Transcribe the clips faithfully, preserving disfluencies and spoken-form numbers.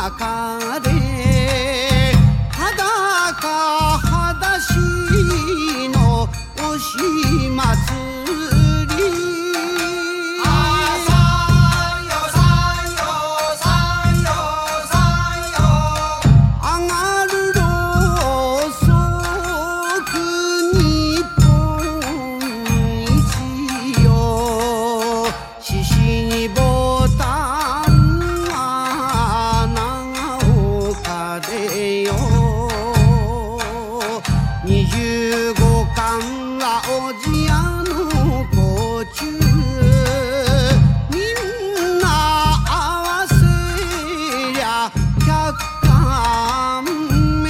中で裸裸足の押し祭り二十五巻はおじやの途中みんな合わせりゃ百貫目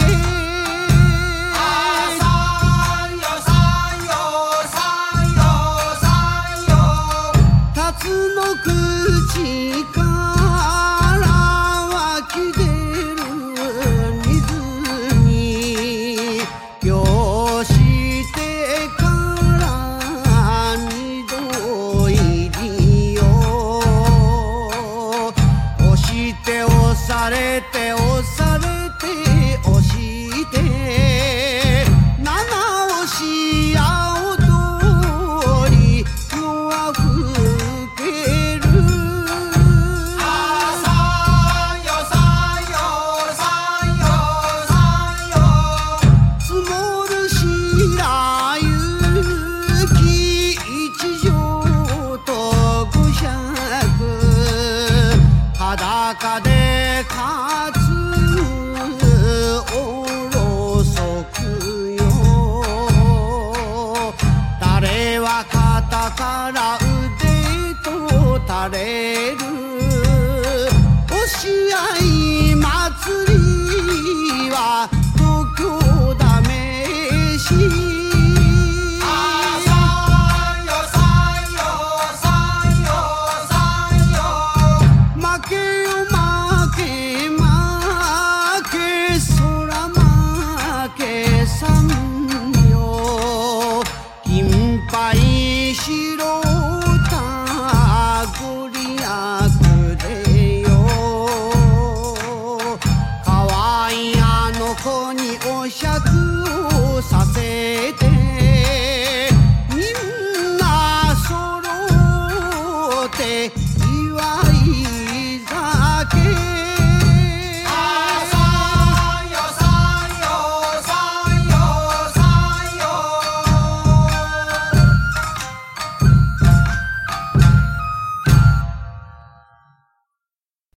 あさんよさんよさんよさんよ辰の口から湧き出る水によしてから二度入りよ押して押されて押されて押して七押し青通り夜は更けるあさんよさんよさんよさんよ積もる白雪一畳と五百裸で勝つおろそくよ誰は肩から腕と垂れる